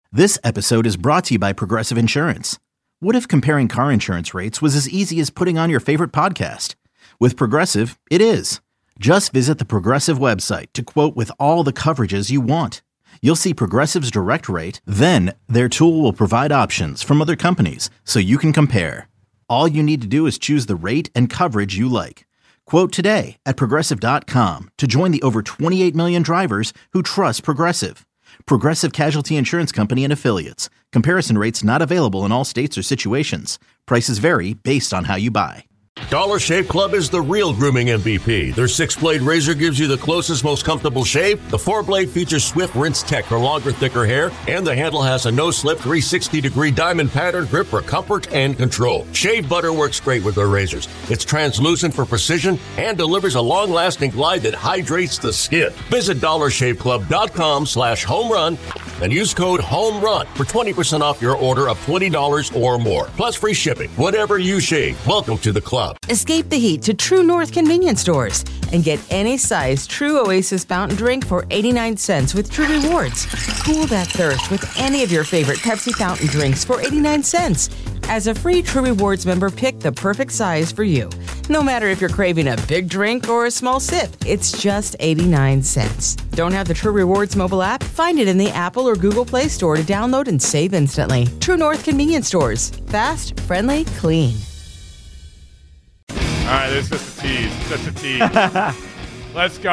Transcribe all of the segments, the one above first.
This episode is brought to you by Progressive Insurance. What if comparing car insurance rates was as easy as putting on your favorite podcast? With Progressive, it is. Just visit the Progressive website to quote with all the coverages you want. You'll see Progressive's direct rate, then their tool will provide options from other companies so you can compare. All you need to do is choose the rate and coverage you like. Quote today at Progressive.com to join the over 28 million drivers who trust Progressive. Progressive Casualty Insurance Company and Affiliates. Comparison rates not available in all states or situations. Prices vary based on how you buy. Dollar Shave Club is the real grooming MVP. Their 6-blade razor gives you the closest, most comfortable shave. The 4-blade features swift rinse tech for longer, thicker hair. And the handle has a no-slip 360-degree diamond pattern grip for comfort and control. Shave butter works great with their razors. It's translucent for precision and delivers a long-lasting glide that hydrates the skin. Visit DollarShaveClub.com/homerun and use code HOMERUN for 20% off your order of $20 or more. Plus free shipping. Whatever you shave, welcome to the club. Escape the heat to True North convenience stores and get any size True Oasis fountain drink for 89 cents with True Rewards. Cool that thirst with any of your favorite Pepsi fountain drinks for 89 cents. As a free True Rewards member, pick the perfect size for you. No matter if you're craving a big drink or a small sip, it's just 89 cents. Don't have the True Rewards mobile app? Find it in the Apple or Google Play Store to download and save instantly. True North convenience stores. Fast, friendly, clean. All right, this is just a tease. Just a tease. Let's go.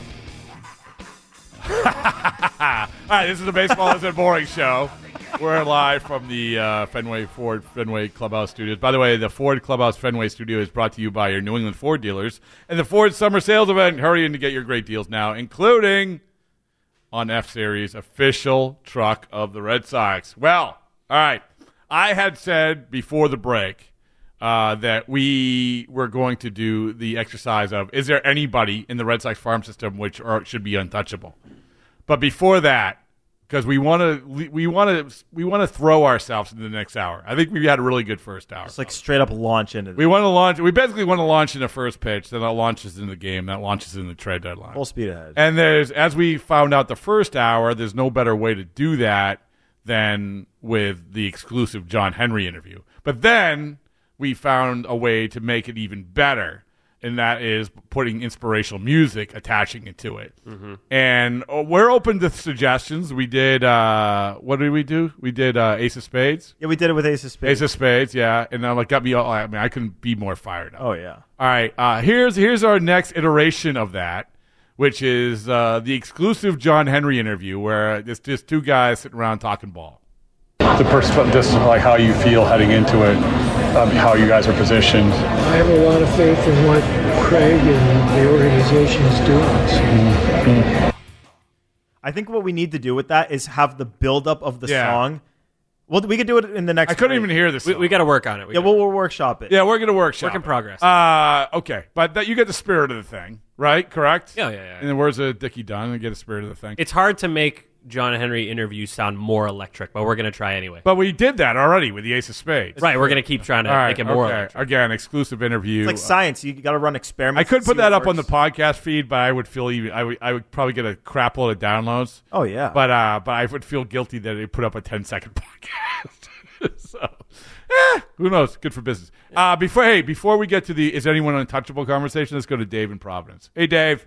All right, this is the Baseball Isn't Boring show. We're live from the Ford Fenway Clubhouse Studios. By the way, the Ford Clubhouse Fenway Studio is brought to you by your New England Ford dealers and the Ford Summer Sales Event. Hurry in to get your great deals now, including on F-Series, official truck of the Red Sox. Well, all right. I had said before the break that we were going to do the exercise of, is there anybody in the Red Sox farm system which should be untouchable? But before that, because we want to throw ourselves into the next hour. I think we had a really good first hour. It's like straight up launch into. We basically want to launch in the first pitch, then that launches in the game, that launches in the trade deadline. Full speed ahead. And as we found out the first hour, there's no better way to do that than with the exclusive John Henry interview. But then we found a way to make it even better, and that is putting inspirational music, attaching it to it. Mm-hmm. And we're open to suggestions. We did, what did we do? We did Ace of Spades. Yeah, we did it with Ace of Spades. Ace of Spades, yeah. And that got me all, I couldn't be more fired up. Oh, yeah. All right, here's our next iteration of that, which is the exclusive John Henry interview, where it's just two guys sitting around talking ball. Just like how you feel heading into it, how you guys are positioned. I have a lot of faith in what Craig and the organization is doing. So. Mm-hmm. I think what we need to do with that is have the buildup of the song. Well, we could do it in the next. I couldn't even hear this. We got to work on it. We'll workshop it. Yeah, we're going to workshop. Work in progress. Okay, but you get the spirit of the thing, right? Correct? Yeah. In the words of Dickie Dunn, you get the spirit of the thing. It's hard to make John Henry interviews sound more electric, but we're going to try anyway. But we did that already with the Ace of Spades. Right, we're going to keep trying to make it more electric. Again, exclusive interview. It's like science. You got to run experiments. I could put that up on the podcast feed, but I would feel I would probably get a crap load of downloads. Oh, yeah. But I would feel guilty that I put up a 10-second podcast. So, who knows? Good for business. Before we get to the is anyone untouchable conversation, let's go to Dave in Providence. Hey, Dave.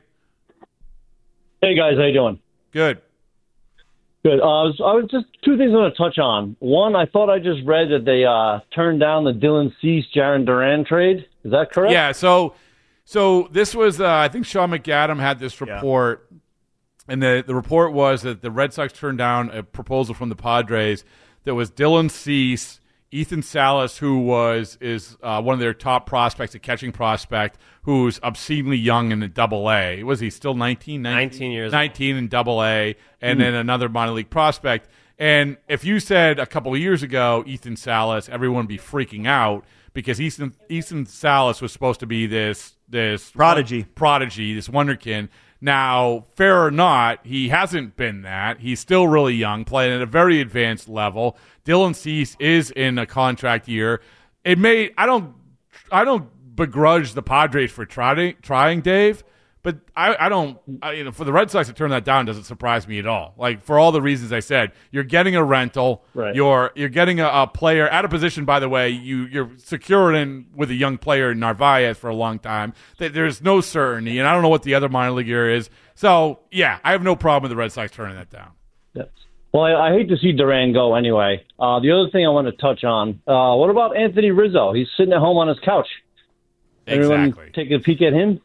Hey, guys. How you doing? Good. Good. I was just two things I want to touch on. One, I thought I just read that they turned down the Dylan Cease, Jarren Duran trade. Is that correct? Yeah. So this was I think Sean McAdam had this report, and the report was that the Red Sox turned down a proposal from the Padres that was Dylan Cease, Ethan Salas, who is one of their top prospects, a catching prospect, who's obscenely young in the Double-A. Was he still 19? 19 years 19 old. In Double-A, and then another minor league prospect. And if you said a couple of years ago, Ethan Salas, everyone would be freaking out because Ethan Salas was supposed to be this prodigy, this wonderkin. Now, fair or not, he hasn't been that. He's still really young, playing at a very advanced level. Dylan Cease is in a contract year. I don't begrudge the Padres for trying, Dave, But I don't. For the Red Sox to turn that down doesn't surprise me at all. Like for all the reasons I said, you're getting a rental. Right. You're getting a player at a position. By the way, you're secured in with a young player in Narvaez for a long time. There's no certainty, and I don't know what the other minor leaguer is. So yeah, I have no problem with the Red Sox turning that down. Yes. Well, I hate to see Duran go anyway. The other thing I want to touch on, what about Anthony Rizzo? He's sitting at home on his couch. Anyone Exactly. take a peek at him?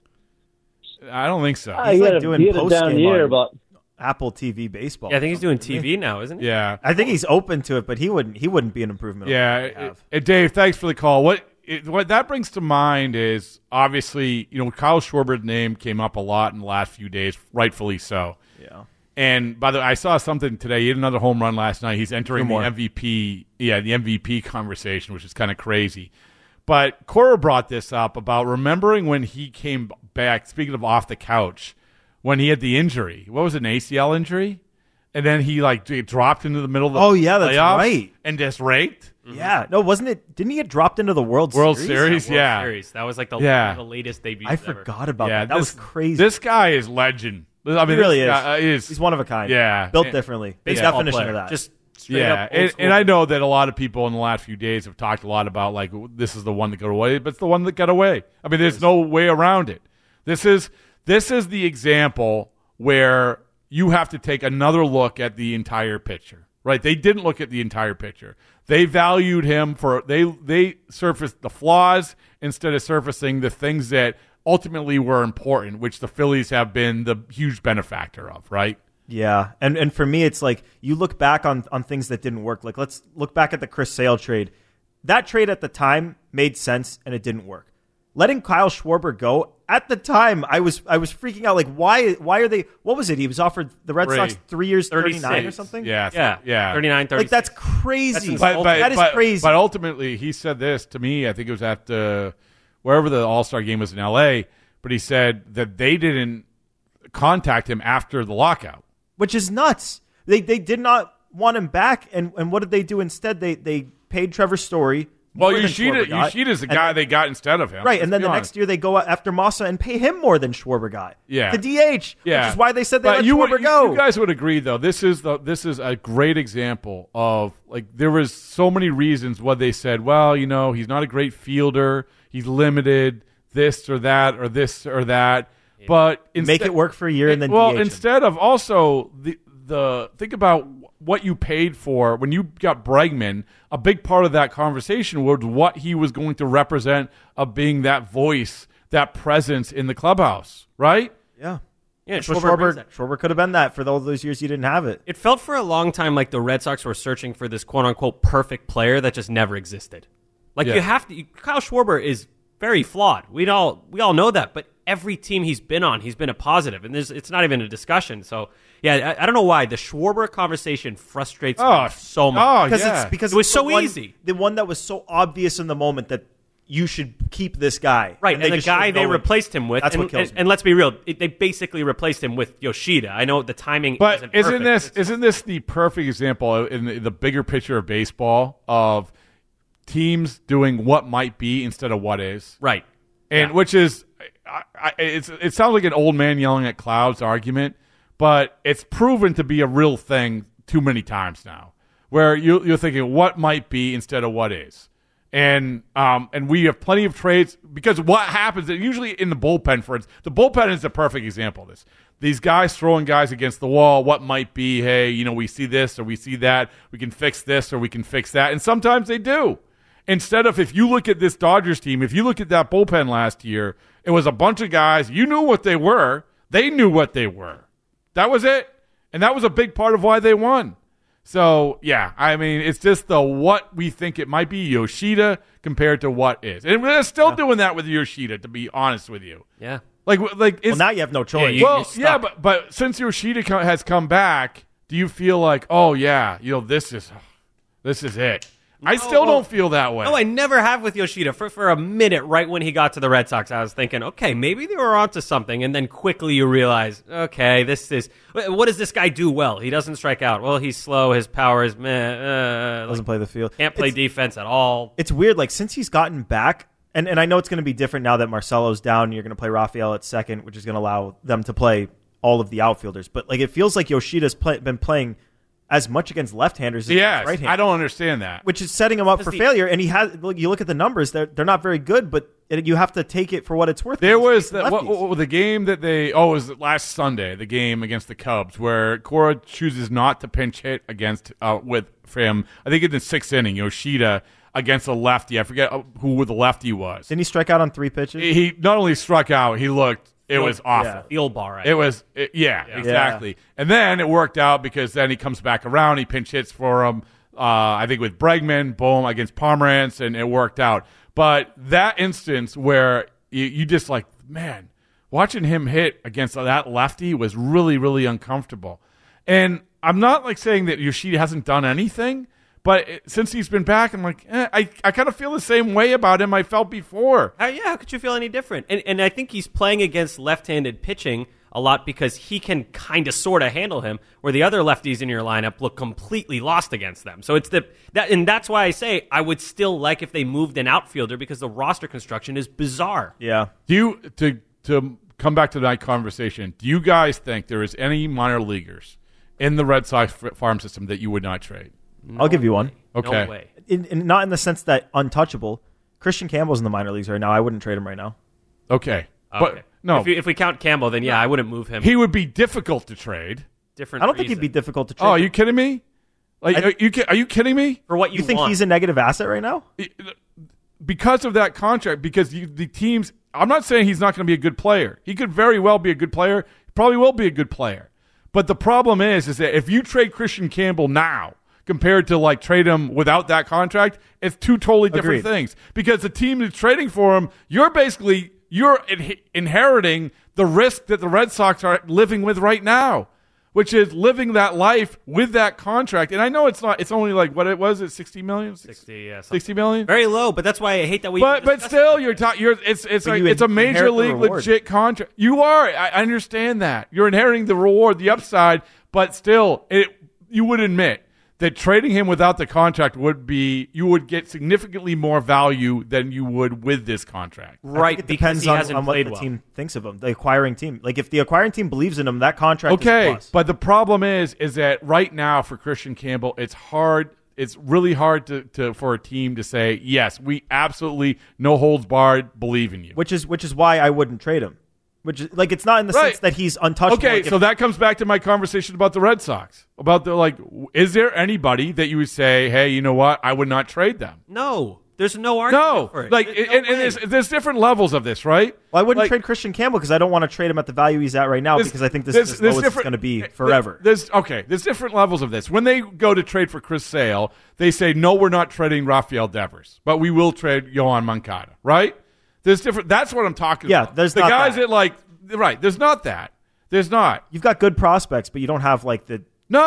I don't think so. He's he like had doing a down year, but Apple TV baseball. Yeah, I think he's doing TV now, isn't he? Yeah. I think he's open to it, but he wouldn't be an improvement. Yeah. Dave, thanks for the call. What that brings to mind is obviously, Kyle Schwarber's name came up a lot in the last few days, rightfully so. Yeah. And by the way, I saw something today. He had another home run last night. He's entering the MVP, the MVP conversation, which is kind of crazy. But Cora brought this up about remembering when he came back, speaking of off the couch, when he had the injury. What was it, an ACL injury? And then he dropped into the middle of the that's playoffs right. And just raked. Yeah. No, wasn't it? Didn't he get dropped into the World Series? Series, yeah. World Series. That was like the latest debut. I forgot about Yeah, that. That was crazy. This guy is legend. I mean, he really this guy is. He's one of a kind. Yeah. Built differently. Big Baseball definition player. of that. Just straight up old school. And I know that a lot of people in the last few days have talked a lot about this is the one that got away, but it's the one that got away. I mean, there's no way around it. This is the example where you have to take another look at the entire picture, right? They didn't look at the entire picture. They valued him they surfaced the flaws instead of surfacing the things that ultimately were important, which the Phillies have been the huge benefactor of, right? Yeah, and for me, it's like you look back on things that didn't work. Like let's look back at the Chris Sale trade. That trade at the time made sense, and it didn't work. Letting Kyle Schwarber go at the time, I was freaking out. Like why are they? What was it? He was offered the Red Sox 3 years, 39 or something. Yeah, 39, 36. Like that's crazy. That is crazy. But ultimately, he said this to me. I think it was at wherever the All-Star game was in L.A. But he said that they didn't contact him after the lockout, which is nuts. They did not want him back, and what did they do instead? They paid Trevor Story. Well, Yoshida's the guy they got instead of him. Right, and then the next year they go after Massa and pay him more than Schwarber got. Yeah. The DH, which is why they said they let Schwarber go. You guys would agree, though, this is a great example of, there was so many reasons why they said, well, he's not a great fielder, he's limited, this or that or this or that. Yeah. But make it work for a year and then DH him. Instead of also the think about what you paid for when you got Bregman. A big part of that conversation was what he was going to represent of being that voice, that presence in the clubhouse, right? Yeah. Yeah, Schwarber could have been that for all those years you didn't have it. It felt for a long time like the Red Sox were searching for this quote-unquote perfect player that just never existed. You have to. Kyle Schwarber is very flawed. We all know that, but every team he's been on, he's been a positive, and it's not even a discussion. So, yeah, I don't know why the Schwarber conversation frustrates me so much. Because it was so easy. The one that was so obvious in the moment that you should keep this guy. Right, and the guy they replaced him with, that's what kills me. And let's be real, they basically replaced him with Yoshida. I know the timing but isn't perfect. Isn't this the perfect example in the bigger picture of baseball of teams doing what might be instead of what is? Right. And which is, it sounds like an old man yelling at clouds argument, but it's proven to be a real thing too many times now, where you're thinking what might be instead of what is. And we have plenty of trades because what happens usually in the bullpen, for instance, the bullpen is the perfect example of this. These guys throwing guys against the wall, what might be, hey, we see this or we see that, we can fix this or we can fix that. And sometimes they do. Instead of, if you look at this Dodgers team, if you look at that bullpen last year, it was a bunch of guys, you knew what they were. They knew what they were. That was it. And that was a big part of why they won. So, yeah, I mean, it's just the what we think it might be Yoshida compared to what is. And we're still doing that with Yoshida, to be honest with you. Yeah. Well, now you have no choice. But since Yoshida has come back, do you feel like, oh, yeah, this is it? I still don't feel that way. No, I never have with Yoshida. For a minute, right when he got to the Red Sox, I was thinking, okay, maybe they were onto something. And then quickly you realize, okay, what does this guy do well? He doesn't strike out. Well, he's slow. His power is meh. Doesn't play the field. Can't play defense at all. It's weird. Since he's gotten back, And I know it's going to be different now that Marcelo's down and you're going to play Rafael at second, which is going to allow them to play all of the outfielders. But like it feels like Yoshida's been playing as much against left-handers as right-handers. I don't understand that. Which is setting him up for failure. And you look at the numbers, they're not very good, but you have to take it for what it's worth. There was the game that it was last Sunday, the game against the Cubs, where Cora chooses not to pinch hit against from I think in the 6th inning, Yoshida against a lefty. I forget who the lefty was. Didn't he strike out on 3 pitches? He not only struck out, he looked. It was awful. Field bar. Right? It was, exactly. Yeah. And then it worked out because then he comes back around. He pinch hits for him, I think with Bregman, boom, against Pomerantz, and it worked out. But that instance where you just like, man, watching him hit against that lefty was really, really uncomfortable. And I'm not like saying that Yoshida hasn't done anything, but since he's been back, I'm like, I kind of feel the same way about him I felt before. How could you feel any different? And I think he's playing against left-handed pitching a lot because he can kind of sort of handle him, where the other lefties in your lineup look completely lost against them. So it's and that's why I say I would still like if they moved an outfielder because the roster construction is bizarre. Yeah. To come back to that conversation, do you guys think there is any minor leaguers in the Red Sox farm system that you would not trade? I'll give you one. Okay. No way. Not in the sense that untouchable. Christian Campbell's in the minor leagues right now. I wouldn't trade him right now. Okay. But no. If we count Campbell, then I wouldn't move him. He would be difficult to trade. I don't think he'd be difficult to trade. Oh, are you kidding me? Are you kidding me? For what you think he's a negative asset right now? Because of that contract, because the teams, I'm not saying he's not going to be a good player. He could very well be a good player. He probably will be a good player. But the problem is that if you trade Christian Campbell now, compared to like trade him without that contract, it's two totally different things. Because the team that's trading for him, you're inheriting the risk that the Red Sox are living with right now, which is living that life with that contract. And I know it's only like what it was, it's $60 million? 60, yeah. 60 million? Very low, but that's why I hate that we. But still, it's a major league legit contract. You are. I understand that. You're inheriting the reward, the upside, but still, you would admit that trading him without the contract you would get significantly more value than you would with this contract. Right, it depends on what the team thinks of him, the acquiring team. Like if the acquiring team believes in him, that contract is a plus. But the problem is that right now for Christian Campbell, it's hard. It's really hard for a team to say, yes, we absolutely no holds barred believe in you. Which is why I wouldn't trade him. Which is like it's not in the sense that he's untouchable. Okay, so that comes back to my conversation about the Red Sox. About is there anybody that you would say, hey, you know what, I would not trade them? No, there's no argument for it. There's different levels of this, right? Well, I wouldn't trade Christian Campbell because I don't want to trade him at the value he's at right now because I think this is as low as it's going to be forever. There's different levels of this. When they go to trade for Chris Sale, they say, no, we're not trading Rafael Devers, but we will trade Yohan Moncada, right? There's different. That's what I'm talking about. Yeah, there's the not guys that. Right. There's not that. There's not. You've got good prospects, but you don't have like the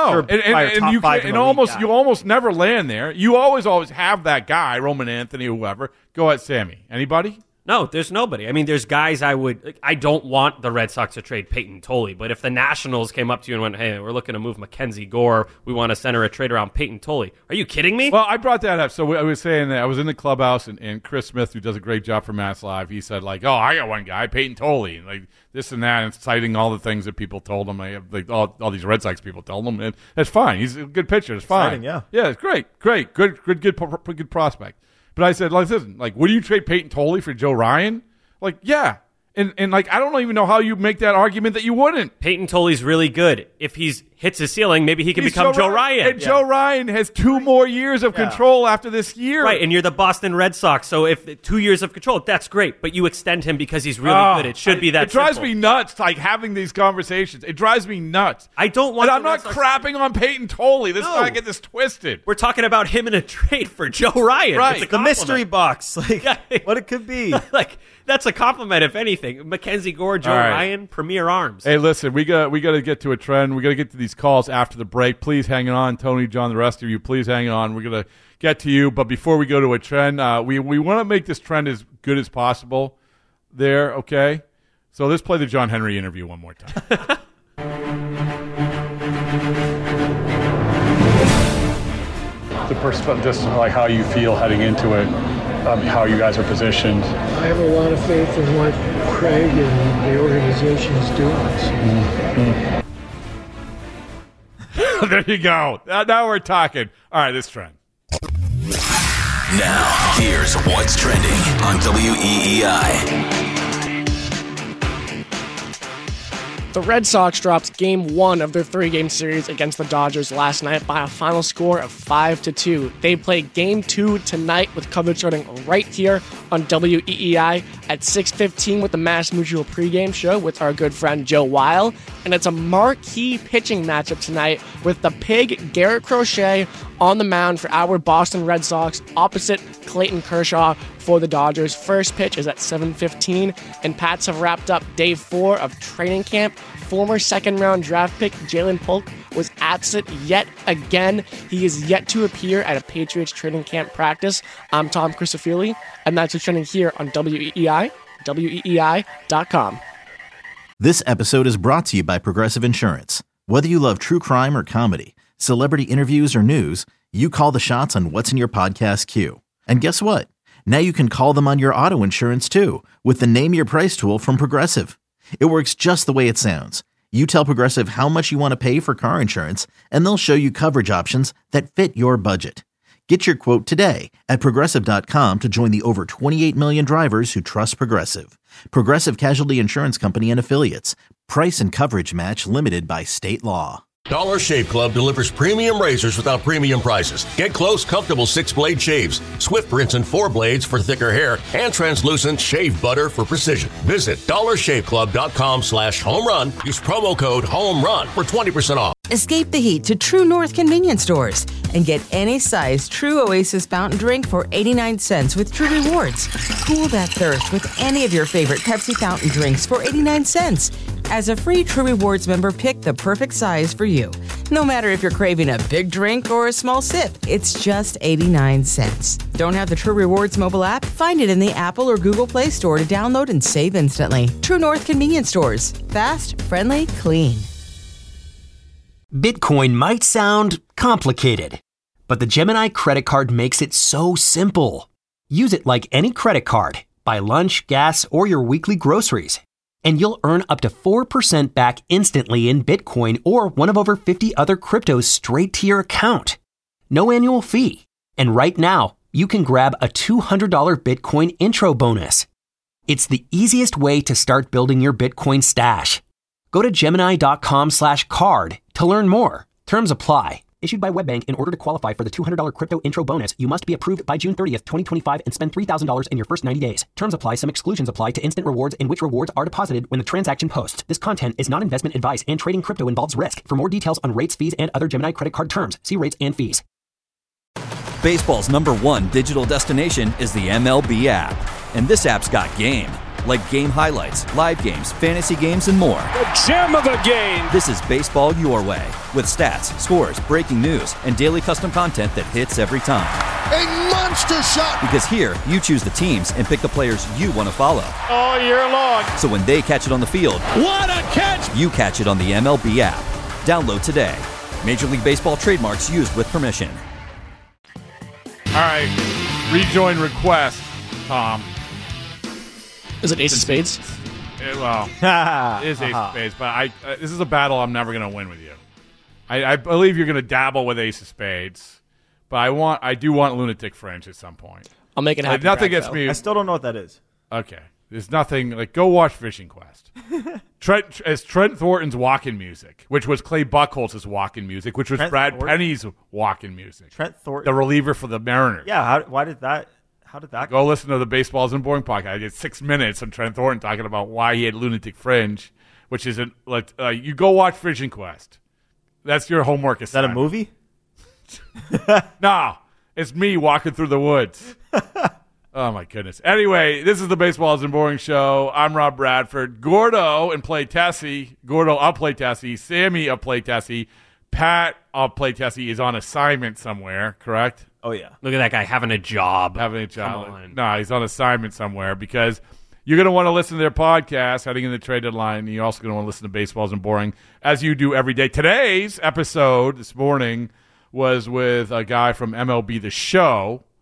you almost never land there. You always have that guy, Roman Anthony, whoever. Go ahead, Sammy. Anybody? No, there's nobody. I mean, there's guys I don't want the Red Sox to trade Peyton Tolley, but if the Nationals came up to you and went, hey, we're looking to move Mackenzie Gore, we want to center a trade around Peyton Tolley. Are you kidding me? Well, I brought that up. So I was saying that I was in the clubhouse, and Chris Smith, who does a great job for Mass Live, he said, like, oh, I got one guy, Peyton Tolley, and like this and that, and citing all the things that people told him. Like all these Red Sox people told him. And that's fine. He's a good pitcher. It's fine. Exciting, yeah, it's great. Good prospect. But I said, like, listen, like, would you trade Peyton Tolley for Joe Ryan? Like, yeah. And like, I don't even know how you make that argument that you wouldn't. Peyton Tolley's really good. If he hits his ceiling, maybe he can become Joe Ryan. And Joe Ryan has 2 more years of control after this year. Right, and you're the Boston Red Sox, so if 2 years of control, that's great. But you extend him because he's really good. It should be that It drives me nuts, like, having these conversations. It drives me nuts. I don't want. And I'm not crapping on Peyton Tolley. Let's not get this twisted. We're talking about him in a trade for Joe Ryan. Right. It's the mystery box. Like, what it could be. Like, that's a compliment, if anything. Mackenzie Gore, Joe Ryan, Premier Arms. Hey, listen, we got to get to a trend. We got to get to these calls after the break. Please hang on, Tony, John, the rest of you. Please hang on. We're gonna get to you, but before we go to a trend, we want to make this trend as good as possible. There, okay. So let's play the John Henry interview one more time. Just like how you feel heading into it. how you guys are positioned. I have a lot of faith in what Craig and the organization is doing. There you go. Now we're talking. All right, this trend. Now, here's what's trending on WEEI. The Red Sox dropped Game 1 of their 3-game series against the Dodgers last night by a final score of 5-2. They play Game 2 tonight with coverage starting right here on WEEI at 6:15 with the Mass Mutual pregame show with our good friend Joe Weil. And it's a marquee pitching matchup tonight with the Pig Garrett Crochet on the mound for our Boston Red Sox opposite Clayton Kershaw for the Dodgers. First pitch is at 7:15, and Pats have wrapped up day 4 of training camp. Former second-round draft pick Jalen Polk was absent yet again. He is yet to appear at a Patriots training camp practice. I'm Tom Crisafulli, and that's what's trending here on WEEI, WEEI.com. This episode is brought to you by Progressive Insurance. Whether you love true crime or comedy, celebrity interviews or news, you call the shots on what's in your podcast queue. And guess what? Now you can call them on your auto insurance too with the Name Your Price tool from Progressive. It works just the way it sounds. You tell Progressive how much you want to pay for car insurance, and they'll show you coverage options that fit your budget. Get your quote today at Progressive.com to join the over 28 million drivers who trust Progressive. Progressive Casualty Insurance Company and Affiliates. Price and coverage match limited by state law. Dollar Shave Club delivers premium razors without premium prices. Get close, comfortable 6-blade shaves, Swift rinse and 4 blades for thicker hair, and translucent shave butter for precision. Visit dollarshaveclub.com/home run. Use promo code HOMERUN for 20% off. Escape the heat to True North convenience stores and get any size True Oasis fountain drink for 89 cents with True Rewards. Cool that thirst with any of your favorite Pepsi fountain drinks for 89 cents. As a free True Rewards member, pick the perfect size for you. No matter if you're craving a big drink or a small sip, it's just 89 cents. Don't have the True Rewards mobile app? Find it in the Apple or Google Play Store to download and save instantly. True North convenience stores. Fast, friendly, clean. Bitcoin might sound complicated, but the Gemini credit card makes it so simple. Use it like any credit card. Buy lunch, gas, or your weekly groceries, and you'll earn up to 4% back instantly in Bitcoin or one of over 50 other cryptos straight to your account. No annual fee. And right now, you can grab a $200 Bitcoin intro bonus. It's the easiest way to start building your Bitcoin stash. Go to Gemini.com/card to learn more. Terms apply. Issued by WebBank. In order to qualify for the $200 crypto intro bonus, you must be approved by June 30th, 2025 and spend $3,000 in your first 90 days. Terms apply. Some exclusions apply to instant rewards in which rewards are deposited when the transaction posts. This content is not investment advice and trading crypto involves risk. For more details on rates, fees, and other Gemini credit card terms, see rates and fees. Baseball's #1 digital destination is the MLB app. And this app's got game. Like game highlights, live games, fantasy games, and more. The gem of the game! This is baseball your way. With stats, scores, breaking news, and daily custom content that hits every time. A monster shot! Because here, you choose the teams and pick the players you want to follow. All year long. So when they catch it on the field, what a catch! You catch it on the MLB app. Download today. Major League Baseball trademarks used with permission. All right. Rejoin request, Tom. Is it Ace of Spades? Well, it is Ace of Spades, but this is a battle I'm never going to win with you. I believe you're going to dabble with Ace of Spades, but I do want Lunatic Fringe at some point. I'll make it happen. Nothing gets me. I still don't know what that is. Okay. There's nothing, like, go watch Fishing Quest. Trent Thornton's walk-in music, which was Clay Buchholz's walk-in music, which was Brad Penny's walk-in music. Trent Thornton? The reliever for the Mariners. Yeah, how did that go? Listen to the Baseball Isn't Boring podcast. I did 6 minutes on Trent Thornton talking about why he had Lunatic Fringe, which is you go watch Fishing Quest. That's your homework assignment. Is that a movie? No, it's me walking through the woods. Oh, my goodness. Anyway, this is the Baseball Isn't Boring show. I'm Rob Bradford. Gordo and Play Tessie. Gordo up Play Tessie. Sammy up Play Tessie. Pat up Play Tessie is on assignment somewhere, correct? Oh, yeah. Look at that guy having a job. No, he's on assignment somewhere because you're going to want to listen to their podcast heading in the trade deadline. And you're also going to want to listen to Baseball Isn't Boring as you do every day. Today's episode this morning was with a guy from MLB The Show.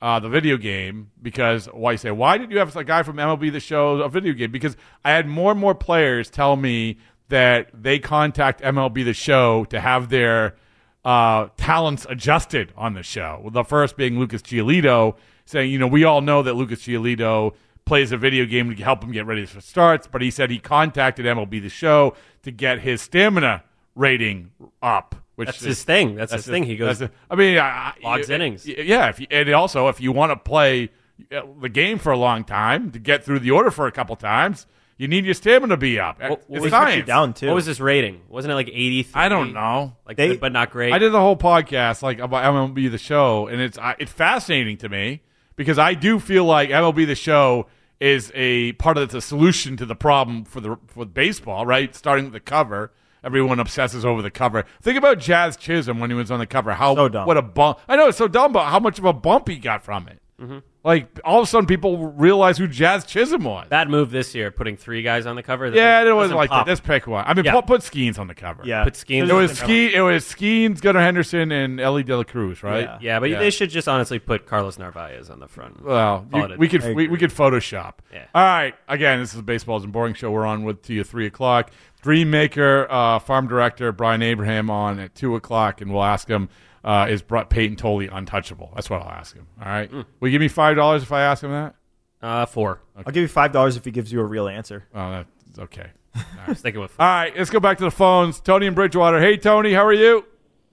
the video game, because why did you have a guy from MLB The Show a video game? Because I had more and more players tell me that they contact MLB The Show to have their talents adjusted on the show. The first being Lucas Giolito, saying, we all know that Lucas Giolito plays a video game to help him get ready for starts, but he said he contacted MLB The Show to get his stamina rating up. That's his thing. That's his thing. He goes, logs innings. Yeah, if you want to play the game for a long time, to get through the order for a couple times, you need your stamina to be up. It's science. Down too. What was his rating? Wasn't it like 83? I don't know. Good, but not great. I did the whole podcast about MLB The Show, and it's fascinating to me because I do feel like MLB The Show is a part of the solution to the problem for baseball, right? Starting with the cover. Everyone obsesses over the cover. Think about Jazz Chisholm when he was on the cover. So dumb. What a bump. I know it's so dumb, but how much of a bump he got from it. Mm-hmm. Like, all of a sudden, people realize who Jazz Chisholm was. Bad move this year, putting 3 guys on the cover. Yeah, it wasn't like that. Let's pick one. I mean, put Skeens on the cover. Yeah. Put Skeens It was Skeens, Gunnar Henderson, and Ellie De La Cruz, right? Yeah, but they should just honestly put Carlos Narvaez on the front. Well, we could Photoshop. Yeah. All right. Again, this is the Baseballs and Boring Show. We're on with to you 3 o'clock. Dream Maker, farm director Brian Abraham on at 2 o'clock, and we'll ask him, is Peyton Tolley untouchable? That's what I'll ask him. All right. Will you give me $5 if I ask him that? 4. Okay. I'll give you $5 if he gives you a real answer. Oh, that's okay. All right, sticking with 4. All right, let's go back to the phones. Tony in Bridgewater. Hey, Tony, how are you?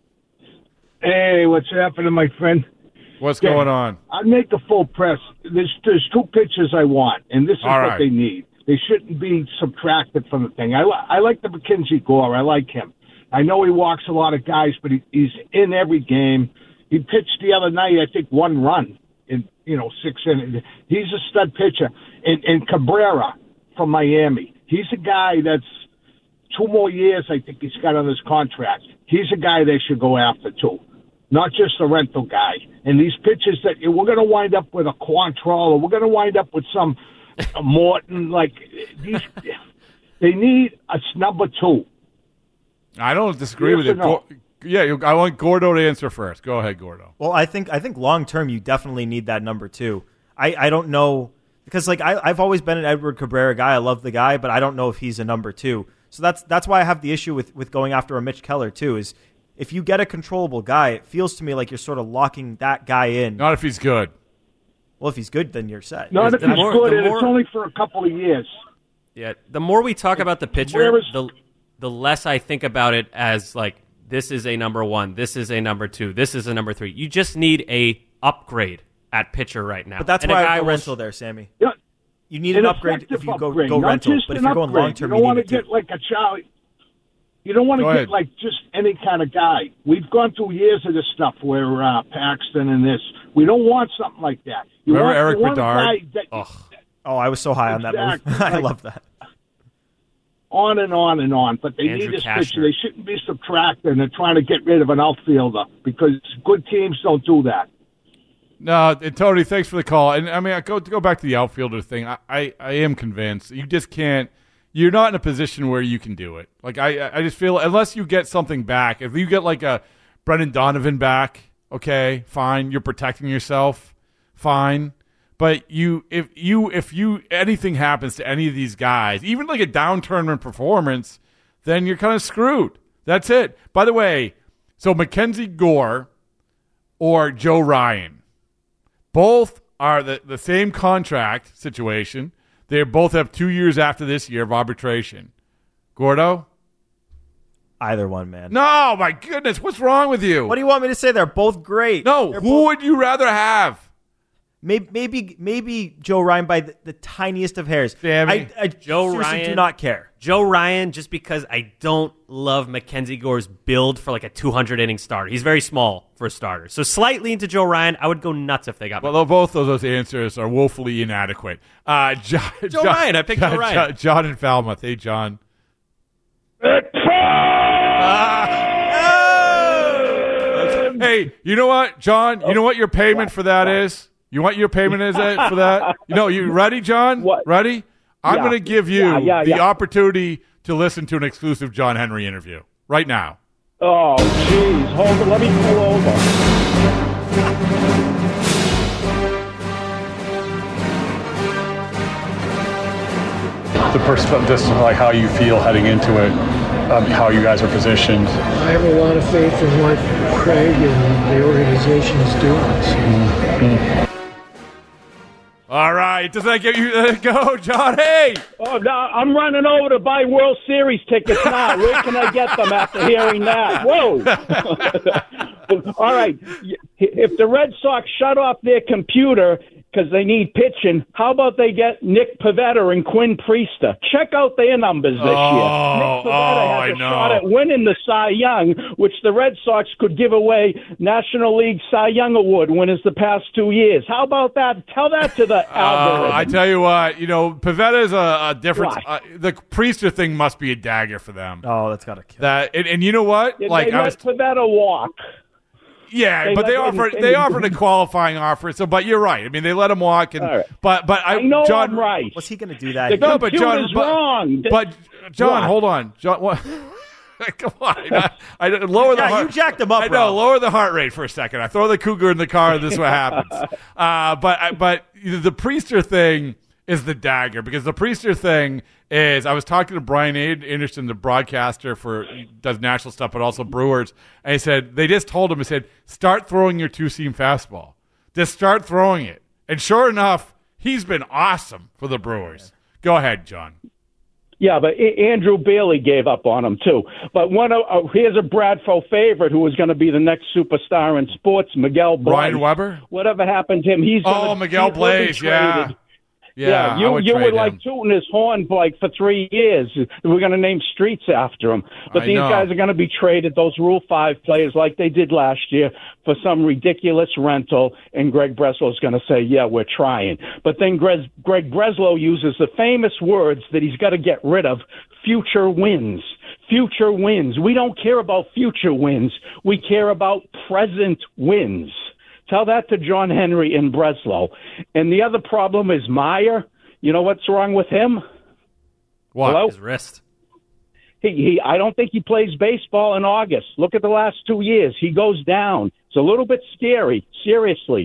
Hey, what's happening, my friend? What's going on? I make the full press. There's 2 pitches I want, and this is what they need. They shouldn't be subtracted from the thing. I like the McKenzie Gore. I like him. I know he walks a lot of guys, but he's in every game. He pitched the other night, I think, 1 run in 6 innings. He's a stud pitcher. And Cabrera from Miami. He's a guy that's 2 more years, I think he's got on his contract. He's a guy they should go after, too. Not just a rental guy. And these pitchers that we're going to wind up with a Quantrill, or we're going to wind up with some Morton. Like, they need a number 2. I don't disagree with you. No? I want Gordo to answer first. Go ahead, Gordo. Well, I think long term you definitely need that number 2. I don't know, because I've always been an Edward Cabrera guy. I love the guy, but I don't know if he's a number 2. So that's why I have the issue with going after a Mitch Keller too. Is if you get a controllable guy, it feels to me like you're sort of locking that guy in. Not if he's good. Well, if he's good, then you're set. Not if he's good, and it's only for a couple of years. Yeah, the more we talk about the pitcher, the less I think about it as like, this is a number 1, this is a number 2, this is a number 3. You just need a upgrade at pitcher right now. But that's why I go rental there, Sammy. Yeah. You need an upgrade if you go rental, but if you're going long term, you don't want to get like a Charlie. You don't want to get like just any kind of guy. We've gone through years of this stuff where Paxton and this. We don't want something like that. Remember Eric Bedard? Oh, I was so high on that move. I love that. On and on and on, but they need this pitcher. They shouldn't be subtracting and trying to get rid of an outfielder because good teams don't do that. No, and Tony, thanks for the call. And I mean, to go back to the outfielder thing. I am convinced you just can't. You're not in a position where you can do it. Like I just feel unless you get something back. If you get like a Brendan Donovan back, okay, fine. You're protecting yourself, fine. But if anything happens to any of these guys, even like a downturn in performance, then you're kind of screwed. That's it. By the way, so McKenzie Gore or Joe Ryan, both are the same contract situation. They both have 2 years after this year of arbitration. Gordo? Either one, man. No, my goodness. What's wrong with you? What do you want me to say? They're both great. No, who would you rather have? Maybe Joe Ryan by the tiniest of hairs. I Joe Ryan, do not care. Joe Ryan, just because I don't love Mackenzie Gore's build for like a 200-inning starter. He's very small for a starter. So slightly into Joe Ryan, I would go nuts if they got Well, both of those answers are woefully inadequate. Joe Ryan, I picked Joe Ryan. John in Falmouth. Hey, John. Hey, you know what, John? You know what your payment for that is? You want your payment is for that? You ready, John? What? Ready? I'm going to give you the opportunity to listen to an exclusive John Henry interview right now. Oh, jeez. Hold on. Let me pull over. just like how you feel heading into it, how you guys are positioned. I have a lot of faith in what Craig and the organization is doing. So. All right. Does that get you go, John? Hey! Oh, no, I'm running over to buy World Series tickets now. Where can I get them after hearing that? Whoa! All right. If the Red Sox shut off their computer because they need pitching, how about they get Nick Pivetta and Quinn Priester? Check out their numbers this year. Nick Pivetta has a shot at winning the Cy Young, which the Red Sox could give away National League Cy Young Award winners the past 2 years. How about that? Tell that to the algorithm. I tell you what, Pivetta is a different. The Priester thing must be a dagger for them. Oh, that's gotta kill. That and you know what? They let Pivetta walk. Yeah, but they offered a qualifying offer. So, but you're right. I mean, they let him walk, and right. but I know John, I'm right. Was he going to do that? The computer's wrong. But John, hold on, John. What? Come on, I lower the heart. You jacked him up. I know. Lower the heart rate for a second. I throw the cougar in the car, and this is what happens. But the Priester thing is the dagger, because the Priester thing is, I was talking to Brian Anderson, the broadcaster he does national stuff, but also Brewers, and he said, they just told him, he said, start throwing your two-seam fastball. Just start throwing it. And sure enough, he's been awesome for the Brewers. Go ahead, John. Yeah, but Andrew Bailey gave up on him, too. But here's a Bradford favorite who is going to be the next superstar in sports, Miguel Blaze. Ryan Weber? Whatever happened to him, Miguel Blaze, yeah. Yeah, you were like tooting his horn for 3 years. We're going to name streets after him. But these guys are going to be traded, those Rule 5 players, like they did last year, for some ridiculous rental, and Greg Breslow is going to say, yeah, we're trying. But then Greg Breslow uses the famous words that he's got to get rid of, future wins. Future wins. We don't care about future wins. We care about present wins. Tell that to John Henry and Breslow. And the other problem is Meyer. You know what's wrong with him? What? Hello? His wrist. I don't think he plays baseball in August. Look at the last 2 years. He goes down. It's a little bit scary. Seriously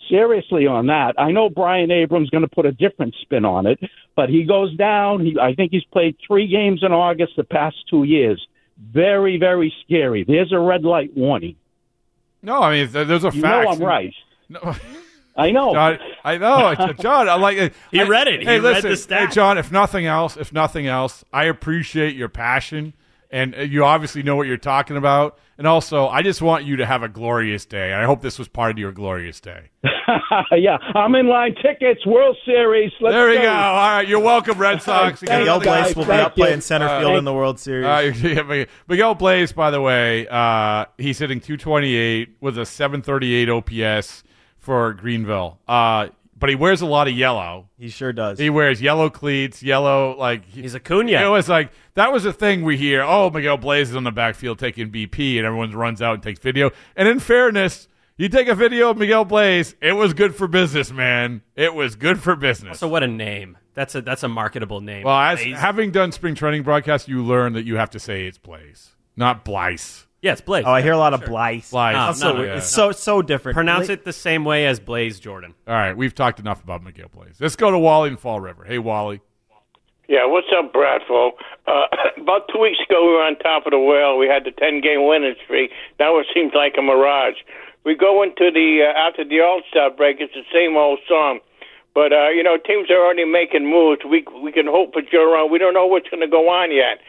on that. I know Brian Abrams going to put a different spin on it, but he goes down. I think he's played 3 games in August the past 2 years. Very, very scary. There's a red light warning. No, I mean, there's a fact. You know I'm right. No. I know. John, I know. John, I like it. He read it. Hey, read the stats. Hey, John, if nothing else, I appreciate your passion, and you obviously know what you're talking about. And also, I just want you to have a glorious day. I hope this was part of your glorious day. Yeah, I'm in line. Tickets, World Series. There we go. All right, you're welcome, Red Sox. Miguel Blaze will be up playing center field in the World Series. Miguel Blaze, by the way, he's hitting .228 with a .738 OPS for Greenville. But he wears a lot of yellow. He sure does. He wears yellow cleats, yellow, he's Acuna. It was like, that was a thing we hear, Miguel Blaze is on the backfield taking BP, and everyone runs out and takes video. And in fairness, you take a video of Miguel Blaze, it was good for business, man. It was good for business. So what a name. That's a marketable name. Well, having done spring training broadcasts, you learn that you have to say it's Blaze, not Blice. Yeah, it's Blaze. Oh, I hear a lot of Blythe. It's so different. Pronounce it the same way as Blaze Jordan. All right, we've talked enough about Miguel Blaze. Let's go to Wally in Fall River. Hey, Wally. Yeah, what's up, Bradford? About 2 weeks ago, we were on top of the world. We had the 10-game winning streak. Now it seems like a mirage. We go into after the All-Star break, it's the same old song. But, teams are already making moves. We can hope for Joe Ryan. We don't know what's going to go on yet.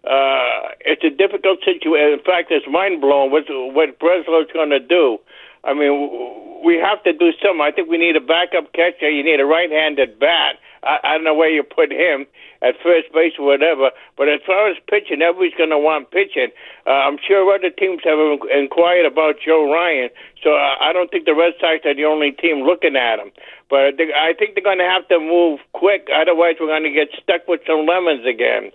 It's a difficult situation. In fact, it's mind-blowing what Breslow's going to do. I mean, we have to do something. I think we need a backup catcher. You need a right-handed bat. I don't know where you put him, at first base or whatever. But as far as pitching, everybody's going to want pitching. I'm sure other teams have inquired about Joe Ryan. So I don't think the Red Sox are the only team looking at him. But I think they're going to have to move quick. Otherwise, we're going to get stuck with some lemons again.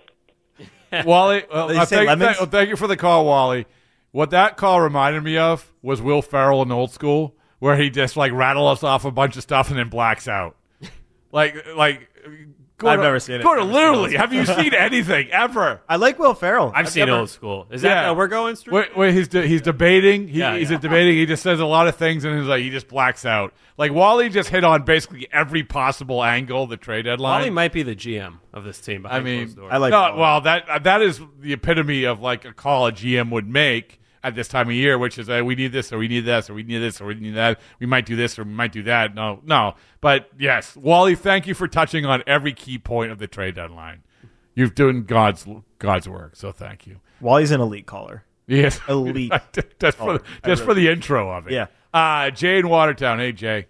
Wally, thank you for the call, Wally. What that call reminded me of was Will Ferrell in Old School, where he just rattle us off a bunch of stuff and then blacks out. I've never seen it. Gordon, literally, have you seen anything ever? I like Will Ferrell. I've seen Old School. Is that how we're going? Wait, he's debating. He's debating. He just says a lot of things, and he just blacks out. Like Wally just hit on basically every possible angle of the trade deadline. Wally might be the GM of this team. I mean, I like. Well, that is the epitome of like a call a GM would make at this time of year, which is we need this, or we need this, or we need this, or we need that. We might do this, or we might do that. No. But yes, Wally, thank you for touching on every key point of the trade deadline. You've done God's work, so thank you. Wally's an elite caller. Yes, elite. just for the intro of it. Yeah. Jay in Watertown. Hey, Jay.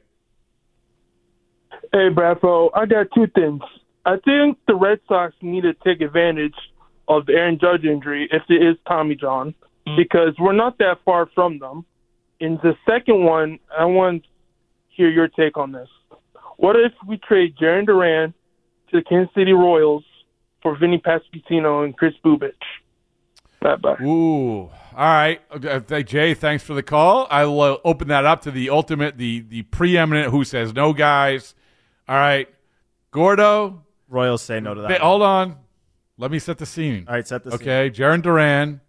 Hey, Bradford. I got two things. I think the Red Sox need to take advantage of the Aaron Judge injury if it is Tommy John, because we're not that far from them. And the second one, I want to hear your take on this. What if we trade Jarren Duran to the Kansas City Royals for Vinny Pasquantino and Chris Bubic? Bye-bye. Ooh. All right. Jay, thanks for the call. I'll open that up to the ultimate, the preeminent who says no guys. All right. Gordo. Royals say no to that. Hold on. Let me set the scene. All right, set the scene. Okay, Jarren Duran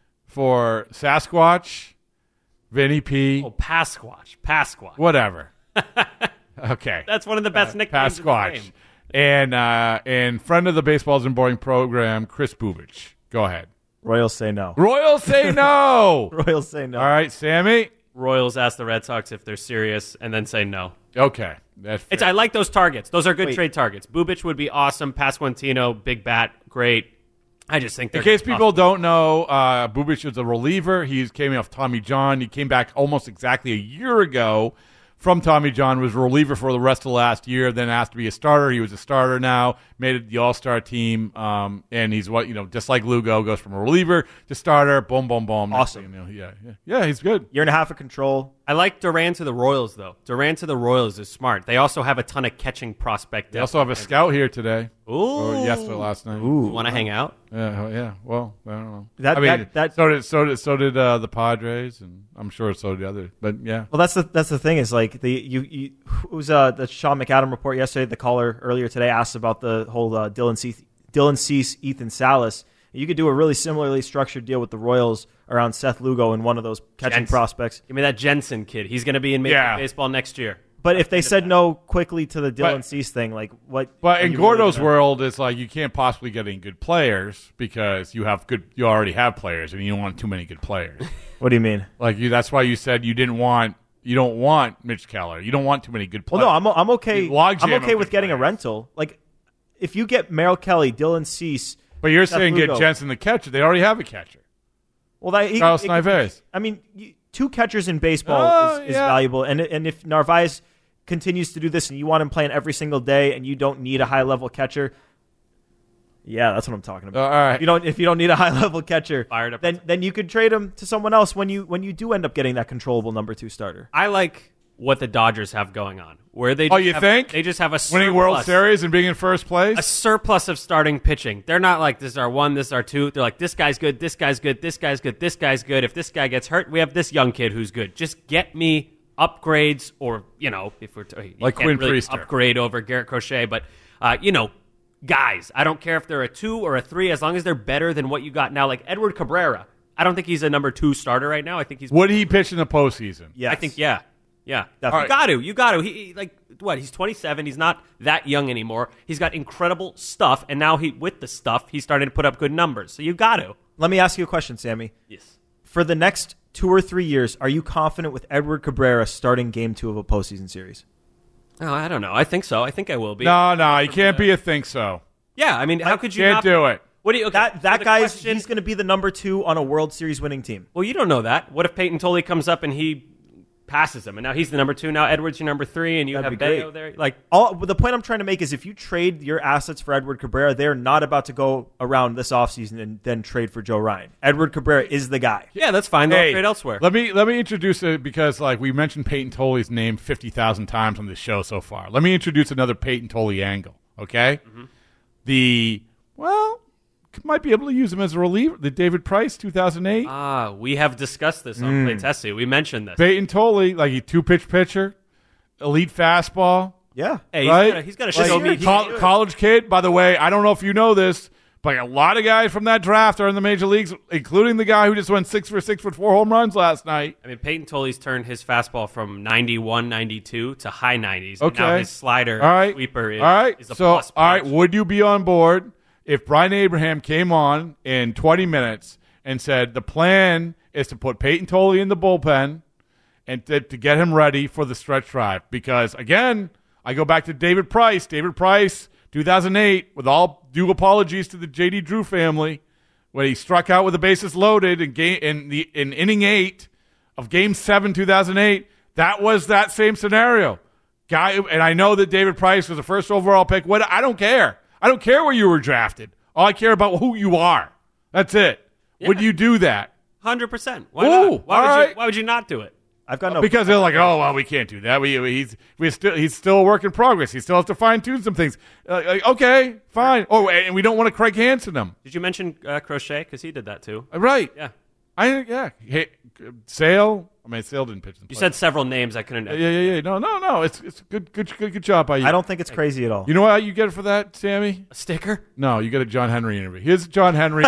for Sasquatch, Vinny P. Oh, Pasquatch. Whatever. Okay. That's one of the best nicknames Pasquatch. in the game. And friend of the Baseballs and Boring program, Chris Bubic. Go ahead. Royals say no. Royals say no. Royals say no. All right, Sammy. Royals ask the Red Sox if they're serious and then say no. Okay. I like those targets. Those are good trade targets. Bubic would be awesome. Pasquantino, big bat, great. I just think they're in case people don't know, Bubic is a reliever. He came off Tommy John. He came back almost exactly a year ago from Tommy John, was a reliever for the rest of the last year, then asked to be a starter. He was a starter now, made it the All-Star team, and he's just like Lugo, goes from a reliever to starter, boom, boom, boom. Awesome. Yeah, he's good. Year and a half of control. I like Duran to the Royals, though. Duran to the Royals is smart. They also have a ton of catching prospect. They also have a scout here today. Ooh. Or yesterday, last night. Ooh. Want to hang out? Yeah. Well, I don't know. So did the Padres, and I'm sure so did the others. But yeah. Well, that's the thing is like it was the Sean McAdam report yesterday. The caller earlier today asked about the whole Dylan Cease, Ethan Salas. You could do a really similarly structured deal with the Royals around Seth Lugo and one of those catching prospects. Give me that Jensen kid. He's going to be in Major League Baseball next year. But if they said no quickly to the Dylan Cease thing, like what? But in Gordo's world, it's like you can't possibly get any good players because you already have players, and you don't want too many good players. What do you mean? Like that's why you said you don't want Mitch Keller. You don't want too many good players. Well, no, I'm okay. I'm okay with getting a rental. Like if you get Merrill Kelly, Dylan Cease. But you're saying get Jensen the catcher. They already have a catcher. Well, Carlos Narvaez. I mean, two catchers in baseball is valuable. And if Narvaez continues to do this and you want him playing every single day and you don't need a high-level catcher, yeah, that's what I'm talking about. All right. If you don't need a high-level catcher, then you could trade him to someone else when you do end up getting that controllable number 2 starter. I like what the Dodgers have going on. Where they think? They just have a surplus, winning World Series and being in first place? A surplus of starting pitching. They're not like, this is our 1, this is our 2. They're like, this guy's good, this guy's good, this guy's good, this guy's good. If this guy gets hurt, we have this young kid who's good. Just get me upgrades or, if we're like Quinn really Priester. Upgrade over Garrett Crochet. But, guys, I don't care if they're a 2 or a 3 as long as they're better than what you got now. Like Edward Cabrera. I don't think he's a number 2 starter right now. I think he's... Would he pitch in the postseason? Yeah, I think, yeah. Yeah, definitely. You got to. He's 27. He's not that young anymore. He's got incredible stuff, and now with the stuff, he's starting to put up good numbers. So you got to. Let me ask you a question, Sammy. Yes. For the next 2 or 3 years, are you confident with Edward Cabrera starting Game 2 of a postseason series? Oh, I don't know. I think so. I think I will be. No, you can't be a think so. Yeah, I mean, how could you can't not do it? What do you? Okay, that guy he's going to be the number 2 on a World Series winning team. Well, you don't know that. What if Peyton Tolley comes up and he passes him, and now he's the number 2. Now Edwards your number 3, and you have Bayo there. The point I'm trying to make is if you trade your assets for Edward Cabrera, they're not about to go around this offseason and then trade for Joe Ryan. Edward Cabrera is the guy. Yeah, that's fine. They'll trade elsewhere. Let me introduce it because we mentioned Peyton Tolley's name 50,000 times on this show so far. Let me introduce another Peyton Tolley angle. Okay, might be able to use him as a reliever. The David Price 2008. We have discussed this on Play Tessie. We mentioned this. Peyton Tolley, like a 2-pitch pitcher, elite fastball, Yeah. Hey, right? he's got to show me. College kid, by the way, I don't know if you know this, but a lot of guys from that draft are in the major leagues, including the guy who just went 6 for 6 with 4 home runs last night. I mean, Peyton Toley's turned his fastball from 91, 92 to high 90s. Okay. And now his slider sweeper is a plus. All right, would you be on board if Brian Abraham came on in 20 minutes and said the plan is to put Peyton Toley in the bullpen and to get him ready for the stretch drive? Because, again, I go back to David Price. David Price, 2008, with all due apologies to the J.D. Drew family, when he struck out with the bases loaded in inning 8 of Game 7, 2008, that was that same scenario. And I know that David Price was the first overall pick. I don't care. I don't care where you were drafted. All I care about who you are. That's it. Yeah. Would you do that? 100%. Why not? Why would you not do it? I've got no because they're like, oh well, we can't do that. He's still a work in progress. He still has to fine tune some things. Okay, fine. Oh, and we don't want to Craig Hansen him. Did you mention Crochet? Because he did that too. Right. Yeah. Hey, Sale. I mean, Sale didn't pitch. You said several names. I couldn't. Yeah. No. It's good job by you. I don't think it's crazy at all. You know what you get for that, Sammy? A sticker? No, you get a John Henry interview. Here's John Henry.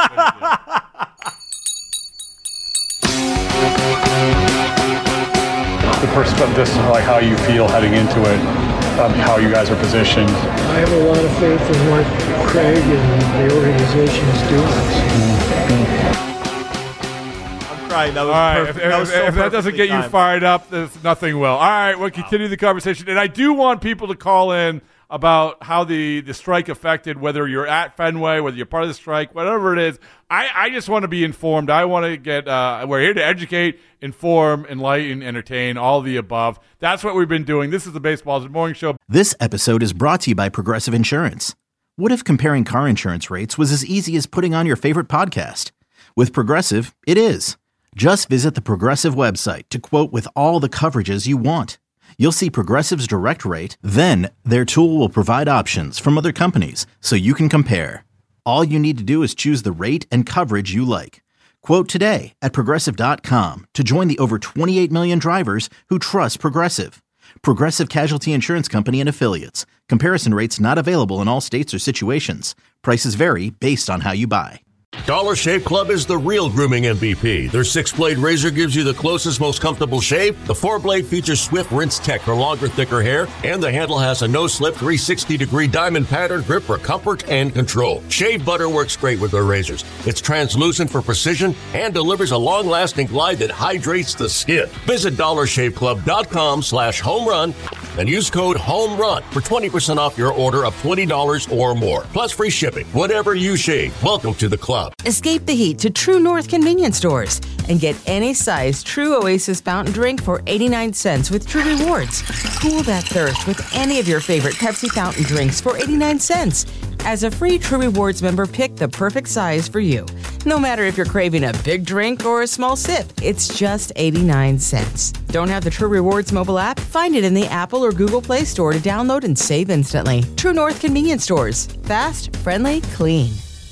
This is like how you feel heading into it, how you guys are positioned. I have a lot of faith in what Craig and the organization is doing. I'm crying. That was all right. perfect. If that doesn't get you fired up, there's nothing will. All right, we'll continue the conversation. And I do want people to call in about how the strike affected, whether you're at Fenway, whether you're part of the strike, whatever it is. I just want to be informed. I want to get we're here to educate, inform, enlighten, entertain, all the above. That's what we've been doing. This is the Baseballs in the Morning Show. This episode is brought to you by Progressive Insurance. What if comparing car insurance rates was as easy as putting on your favorite podcast? With Progressive, it is. Just visit the Progressive website to quote with all the coverages you want. You'll see Progressive's direct rate, then their tool will provide options from other companies so you can compare. All you need to do is choose the rate and coverage you like. Quote today at Progressive.com to join the over 28 million drivers who trust Progressive. Progressive Casualty Insurance Company and Affiliates. Comparison rates not available in all states or situations. Prices vary based on how you buy. Dollar Shave Club is the real grooming MVP. Their 6-blade razor gives you the closest, most comfortable shave. The 4-blade features Swift Rinse Tech for longer, thicker hair, and the handle has a no-slip 360-degree diamond pattern grip for comfort and control. Shave butter works great with their razors. It's translucent for precision and delivers a long-lasting glide that hydrates the skin. Visit DollarShaveClub.com/homerun and use code HOMERUN for 20% off your order of $20 or more. Plus free shipping. Whatever you shave, welcome to the club. Escape the heat to True North convenience stores and get any size True Oasis fountain drink for 89 cents with True Rewards. Cool that thirst with any of your favorite Pepsi fountain drinks for 89 cents. As a free True Rewards member, pick the perfect size for you. No matter if you're craving a big drink or a small sip, it's just 89 cents. Don't have the True Rewards mobile app? Find it in the Apple or Google Play Store to download and save instantly. True North convenience stores. Fast, friendly, clean.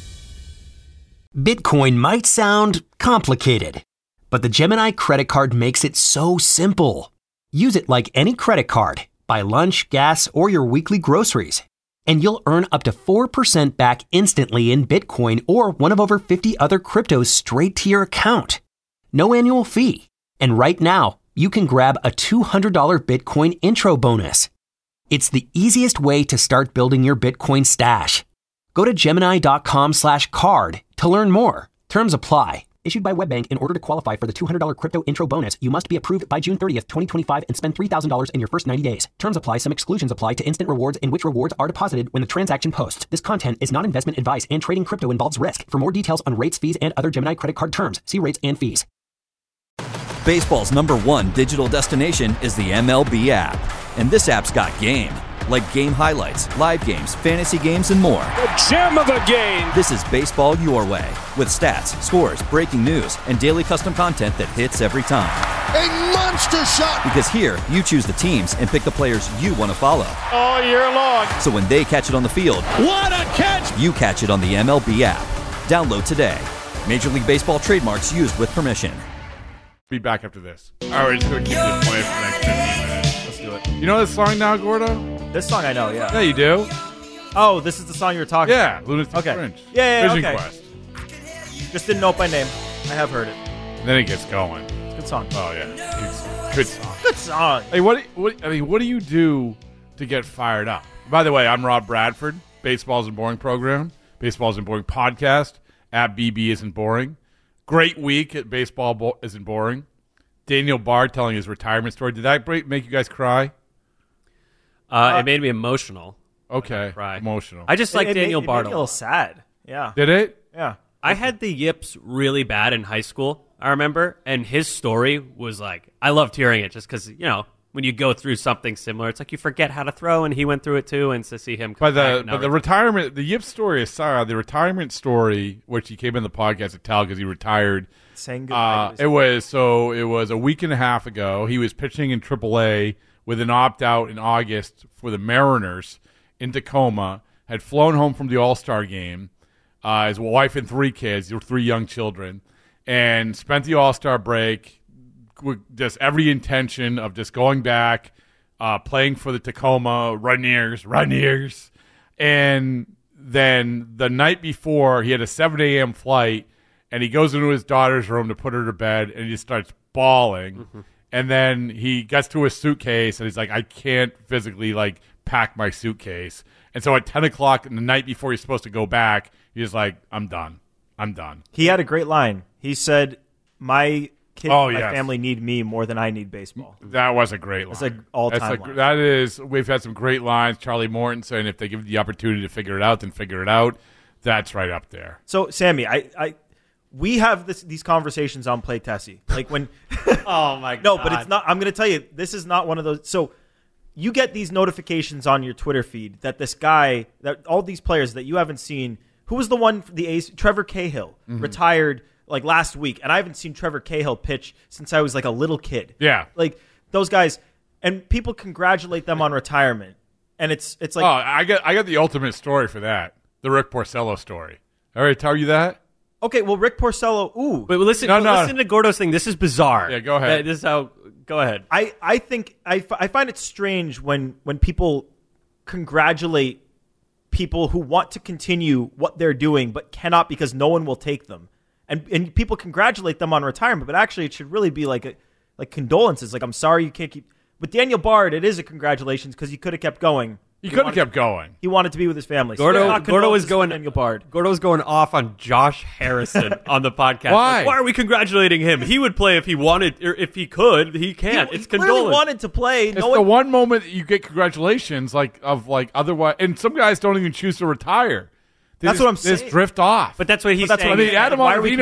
Bitcoin might sound complicated, but the Gemini credit card makes it so simple. Use it like any credit card. Buy lunch, gas, or your weekly groceries, and you'll earn up to 4% back instantly in Bitcoin or one of over 50 other cryptos straight to your account. No annual fee. And right now, you can grab a $200 Bitcoin intro bonus. It's the easiest way to start building your Bitcoin stash. Go to Gemini.com/card to learn more. Terms apply. Issued by WebBank. In order to qualify for the $200 crypto intro bonus, you must be approved by June 30th, 2025 and spend $3,000 in your first 90 days. Terms apply. Some exclusions apply to instant rewards in which rewards are deposited when the transaction posts. This content is not investment advice and trading crypto involves risk. For more details on rates, fees, and other Gemini credit card terms, see rates and fees. Baseball's #1 digital destination is the MLB app. And this app's got game. Like game highlights, live games, fantasy games, and more. The gem of a game! This is baseball your way. With stats, scores, breaking news, and daily custom content that hits every time. A monster shot! Because here, you choose the teams and pick the players you want to follow. All year long. So when they catch it on the field, what a catch! You catch it on the MLB app. Download today. Major League Baseball trademarks used with permission. Be back after this. All right, we're just going to keep this playing for the next 15 minutes. Let's do it. You know this song now, Gordo? This song I know, yeah. Yeah, you do. Oh, this is the song you were talking about? Yeah, Lunatic okay. Fringe. Yeah, Vision okay. Quest. Just didn't know it by name. I have heard it. And then it gets going. It's a good song. Oh, yeah. It's good song. Good song. Hey, what do you do to get fired up? By the way, I'm Rob Bradford, Baseball Isn't Boring program, Baseball Isn't Boring podcast, at BB Isn't Boring. Great week at Baseball Isn't Boring. Daniel Bard telling his retirement story. Did that make you guys cry? It made me emotional. Okay, cry. Emotional. I just like Daniel Bard It made me a little sad. Yeah. Did it? Yeah. I had the yips really bad in high school, I remember, and his story was like, I loved hearing it just because, when you go through something similar, it's like you forget how to throw, and he went through it too, and to see him come back. But the retirement, the yips story aside, the retirement story, which he came in the podcast to tell because he retired. Saying goodbye. It was a week and a half ago. He was pitching in AAA with an opt-out in August for the Mariners in Tacoma, had flown home from the All-Star game, his wife and 3 kids, 3 young children, and spent the All-Star break with just every intention of just going back, playing for the Tacoma Runners. And then the night before, he had a 7 a.m. flight, and he goes into his daughter's room to put her to bed, and he just starts bawling. Mm-hmm. And then he gets to his suitcase, and he's like, I can't physically, pack my suitcase. And so at 10 o'clock the night before he's supposed to go back, he's like, I'm done. He had a great line. He said, my kids and my family need me more than I need baseball. That was a great line. That's an all-time line. That is, we've had some great lines. Charlie Morton saying if they give you the opportunity to figure it out, then figure it out. That's right up there. So, Sammy, we have these conversations on Play Tessie. Like when oh my god. No, but it's not. I'm going to tell you, this is not one of those. So you get these notifications on your Twitter feed that this guy, that all these players that you haven't seen, who was the one for the A's, Trevor Cahill, retired last week, and I haven't seen Trevor Cahill pitch since I was a little kid. Yeah. Those guys, and people congratulate them on retirement. And it's like, oh, I got the ultimate story for that. The Rick Porcello story. I already tell you that? Okay, well, Rick Porcello, ooh. But listen to Gordo's thing. This is bizarre. Yeah, go ahead. This is how, go ahead. I think, I find it strange when people congratulate people who want to continue what they're doing but cannot because no one will take them. And people congratulate them on retirement, but actually it should really be like condolences. I'm sorry you can't keep. With Daniel Bard, it is a congratulations because he could have kept going. He could have kept going. He wanted to be with his family. Gordo was going. Daniel Bard. Gordo was going off on Josh Harrison on the podcast. Why? Why are we congratulating him? He would play if he wanted, or if he could. He can't. It's he condolence. Clearly wanted to play. It's the one moment that you get congratulations, otherwise, and some guys don't even choose to retire. That's what I'm saying. They just drift off. But that's what he's saying. Adam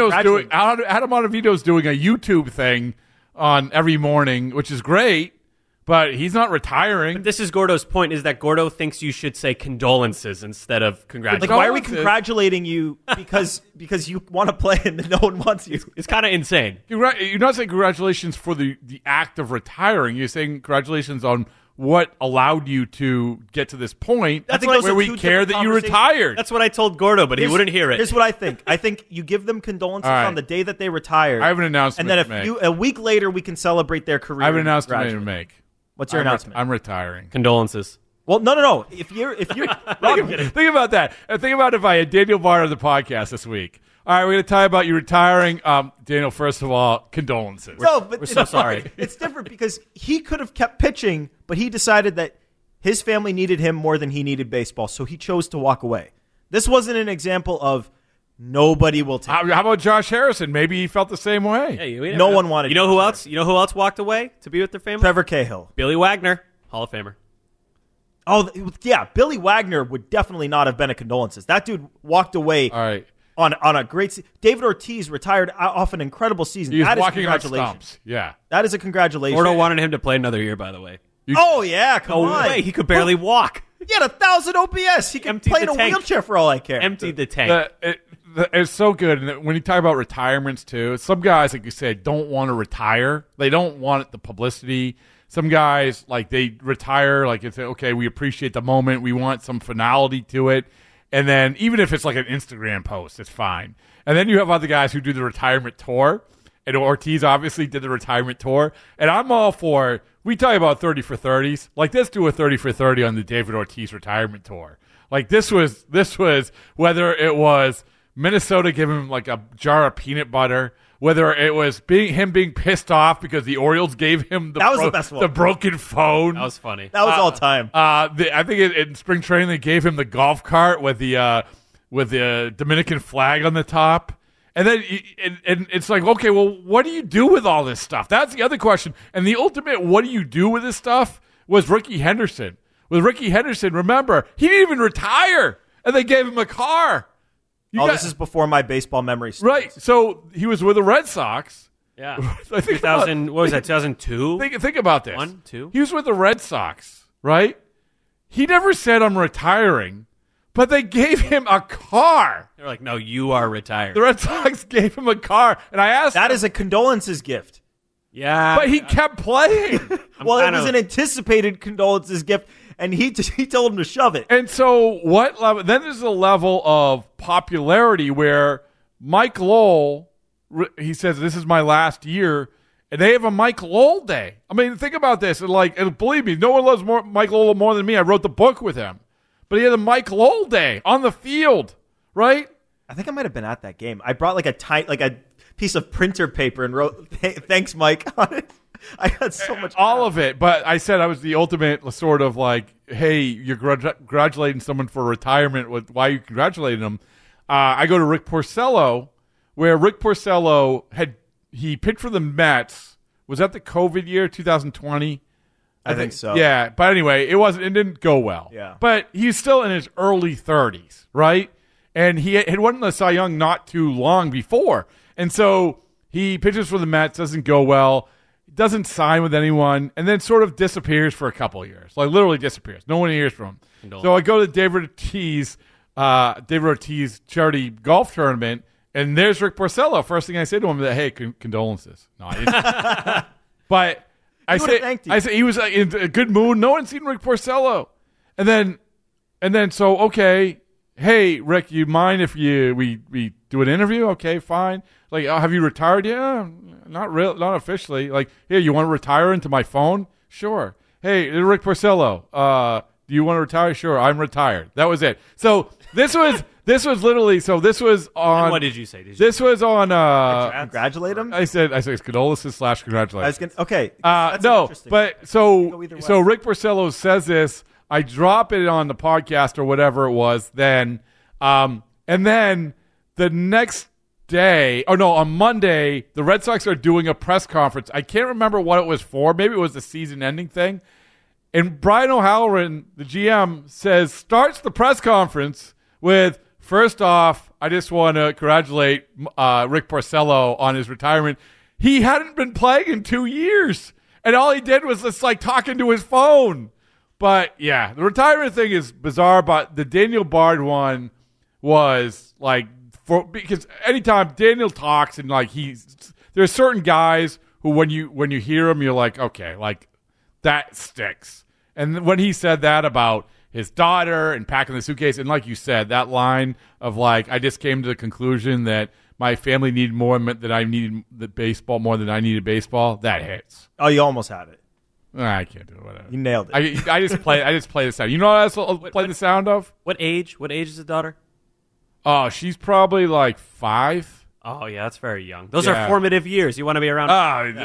Ottavino's doing a YouTube thing on every morning, which is great. But he's not retiring. But this is Gordo's point, is that Gordo thinks you should say condolences instead of congratulations. Why are we congratulating you because you want to play and no one wants you? It's kind of insane. You're not saying congratulations for the act of retiring. You're saying congratulations on what allowed you to get to this point where we care that you retired. That's what I told Gordo, but he wouldn't hear it. Here's what I think. I think you give them condolences on the day that they retired. I have an announcement to make. And then a week later, we can celebrate their career. I have an announcement to make. What's your announcement? I'm retiring. Condolences. Well, no. If you're think about that. Think about if I had Daniel Bard on the podcast this week. All right, we're going to tell you about you retiring. Daniel, first of all, condolences. We're so sorry. It's different because he could have kept pitching, but he decided that his family needed him more than he needed baseball, so he chose to walk away. This wasn't an example of nobody will take. How about Josh Harrison? Maybe he felt the same way. Hey, no one wanted. You know who else? You know who else walked away to be with their family? Trevor Cahill, Billy Wagner, Hall of Famer. Oh yeah, Billy Wagner would definitely not have been a condolences. That dude walked away. All right. On a great David Ortiz retired off an incredible season. He was that is walking on congratulations. stumps. Yeah, that is a congratulations. Gordo wanted him to play another year, by the way. Oh yeah, come on. Way. He could barely walk. He had 1,000 OPS. He could play in a wheelchair for all I care. Emptied the tank. It's so good. And when you talk about retirements too, some guys, like you said, don't want to retire. They don't want the publicity. Some guys, they retire, it's okay, we appreciate the moment. We want some finality to it. And then even if it's an Instagram post, it's fine. And then you have other guys who do the retirement tour. And Ortiz obviously did the retirement tour. And I'm all for we talk about 30 for 30s. Like, let's do a 30 for 30 on the David Ortiz retirement tour. Like, this was whether it was Minnesota giving him like a jar of peanut butter, whether it was him being pissed off because the Orioles gave him the best one. The broken phone. That was funny. That was all time. I think in spring training they gave him the golf cart with the Dominican flag on the top. And then and it's like, okay, well, what do you do with all this stuff? That's the other question. And the ultimate what do you do with this stuff was Rickey Henderson. With Rickey Henderson, remember, he didn't even retire, and they gave him a car. This is before my baseball memory starts. Right. So he was with the Red Sox. Yeah. 2000, what was that, 2002? Think about this. 1, 2? He was with the Red Sox, right? He never said, I'm retiring, but they gave him a car. They're like, no, you are retired. The Red Sox gave him a car, and I asked That is a condolences gift. Yeah. But he kept playing. Well, it was an anticipated condolences gift, and he told him to shove it. And so what level? Then there's a level of popularity where Mike Lowell, he says, this is my last year, and they have a Mike Lowell day. I mean, think about this. And believe me, no one loves Mike Lowell more than me. I wrote the book with him. But he had a Mike Lowell day on the field, right? I think I might have been at that game. I brought like a piece of printer paper and wrote, thanks, Mike, on it. I got so much. All of it. But I said I was the ultimate sort of like, hey, you're congratulating someone for retirement. Why are you congratulating them? I go to Rick Porcello, where Rick Porcello he pitched for the Mets. Was that the COVID year, 2020? I think so. Yeah. But anyway, it didn't go well. Yeah. But he's still in his early 30s, right? And he had won the Cy Young not too long before. And so he pitches for the Mets, doesn't go well, doesn't sign with anyone, and then sort of disappears for a couple of years. Like, literally disappears. No one hears from him. So I go to David Ortiz charity golf tournament, and there's Rick Porcello. First thing I say to him is, hey, condolences. No, I didn't. But I say he was in a good mood. No one's seen Rick Porcello. And then so, okay, hey, Rick, you mind if we do an interview? Okay, fine. Like, have you retired? Yeah, not officially. Like, here, you want to retire into my phone? Sure. Hey, Rick Porcello, do you want to retire? Sure, I'm retired. That was it. So this was literally. So this was on. And what did you say? This was on. Congratulate him. I said condolences / congratulations. Okay. No, but so Rick Porcello says this. I drop it on the podcast or whatever it was then. And then the next day, on Monday, the Red Sox are doing a press conference. I can't remember what it was for. Maybe it was the season-ending thing. And Brian O'Halloran, the GM, starts the press conference with, first off, I just want to congratulate Rick Porcello on his retirement. He hadn't been playing in 2 years, and all he did was just like talking to his phone. But yeah, the retirement thing is bizarre. But the Daniel Bard one was like, because anytime Daniel talks and like there's certain guys who when you hear him, you're like, okay, like that sticks. And when he said that about his daughter and packing the suitcase, and like you said, that line of like, I just came to the conclusion that my family needed more than I needed the baseball more than I needed baseball. That hits. Oh, you almost had it. I can't do it. Whatever. You nailed it. I just play the sound. You know what I'll play the sound of? What age? What age is the daughter? Oh, she's probably like 5. Oh, yeah, that's very young. Those are formative years. You want to be around.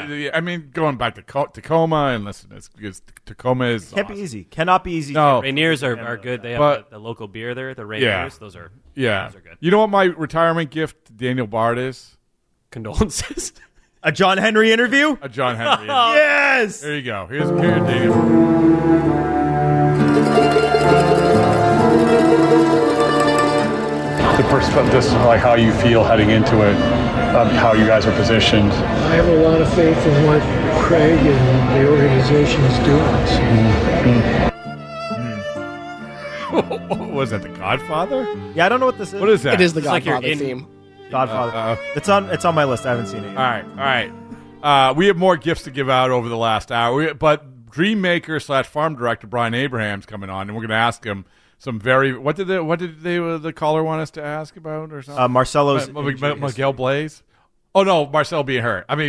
I mean, going back to Tacoma and listen, because Tacoma is can't be easy. Cannot be easy. No, Rainiers are good. They have the local beer there. The Rainiers, those are good. You know what my retirement gift to Daniel Bard is? Condolences. A John Henry interview? A John Henry interview. Yes! There you go. Here's Daniel. Just like how you feel heading into it, how you guys are positioned. I have a lot of faith in what Craig and the organization is doing. What was that, The Godfather? Yeah, I don't know what this is. What is that? It is the Godfather theme. Godfather. It's on my list. I haven't seen it yet. All right. We have more gifts to give out over the last hour, but Dream Maker / farm director Brian Abraham's coming on, and we're going to ask him some what did the caller want us to ask about or something? Marcelo's Miguel Blaze. Oh no, Marcelo being hurt. I mean,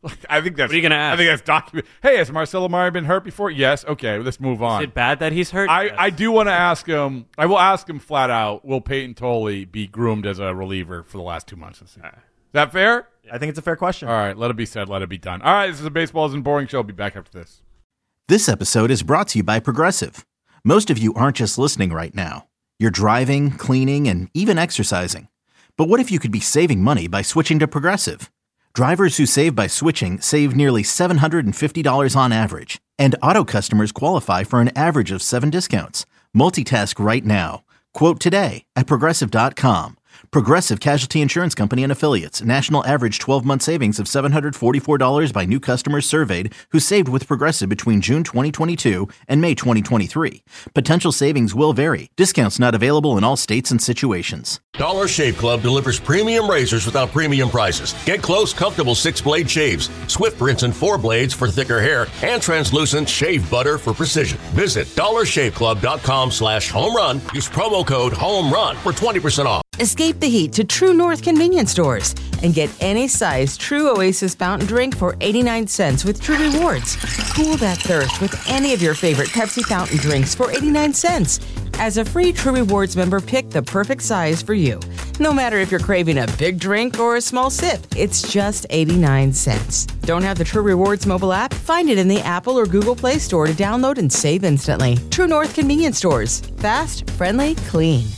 I think that's. What are you going to ask? I think that's documented. Hey, has Marcelo Mayer been hurt before? Yes. Okay, let's move on. Is it bad that he's hurt? I do want to ask him. I will ask him flat out. Will Peyton Tolley be groomed as a reliever for the last 2 months? Is that fair? I think it's a fair question. All right, let it be said. Let it be done. All right, this is a Baseball Isn't Boring show. I'll be back after this. This episode is brought to you by Progressive. Most of you aren't just listening right now. You're driving, cleaning, and even exercising. But what if you could be saving money by switching to Progressive? Drivers who save by switching save nearly $750 on average. And auto customers qualify for an average of 7 discounts. Multitask right now. Quote today at Progressive.com. Progressive Casualty Insurance Company and Affiliates. National average 12-month savings of $744 by new customers surveyed who saved with Progressive between June 2022 and May 2023. Potential savings will vary. Discounts not available in all states and situations. Dollar Shave Club delivers premium razors without premium prices. Get close, comfortable 6-blade shaves, Swift rinse and 4 blades for thicker hair, and translucent shave butter for precision. Visit dollarshaveclub.com/home-run. Use promo code HOME-RUN for 20% off. Escape the heat to True North convenience stores and get any size True Oasis fountain drink for 89 cents with True Rewards. Cool that thirst with any of your favorite Pepsi fountain drinks for 89 cents. As a free True Rewards member, pick the perfect size for you. No matter if you're craving a big drink or a small sip, it's just 89 cents. Don't have the True Rewards mobile app? Find it in the Apple or Google Play Store to download and save instantly. True North convenience stores. Fast, friendly, clean.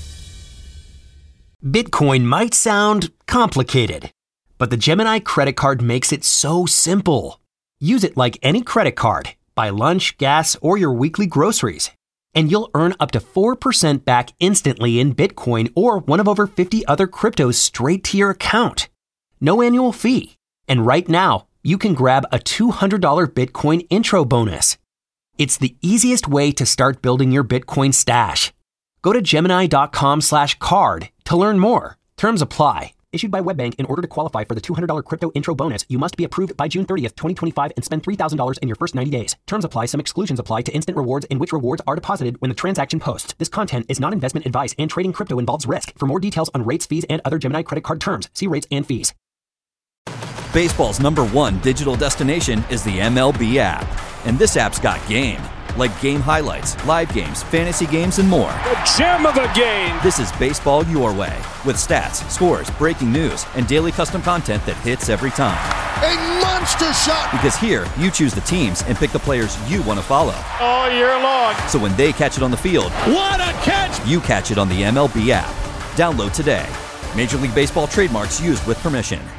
Bitcoin might sound complicated, but the Gemini credit card makes it so simple. Use it like any credit card. Buy lunch, gas, or your weekly groceries. And you'll earn up to 4% back instantly in Bitcoin or one of over 50 other cryptos straight to your account. No annual fee. And right now, you can grab a $200 Bitcoin intro bonus. It's the easiest way to start building your Bitcoin stash. Go to Gemini.com/card to learn more. Terms apply. Issued by WebBank. In order to qualify for the $200 crypto intro bonus, you must be approved by June 30th, 2025 and spend $3,000 in your first 90 days. Terms apply. Some exclusions apply to instant rewards in which rewards are deposited when the transaction posts. This content is not investment advice and trading crypto involves risk. For more details on rates, fees, and other Gemini credit card terms, see rates and fees. Baseball's #1 digital destination is the MLB app. And this app's got game. Like game highlights, live games, fantasy games, and more. The gem of a game! This is baseball your way. With stats, scores, breaking news, and daily custom content that hits every time. A monster shot! Because here, you choose the teams and pick the players you want to follow. All year long. So when they catch it on the field, what a catch! You catch it on the MLB app. Download today. Major League Baseball trademarks used with permission.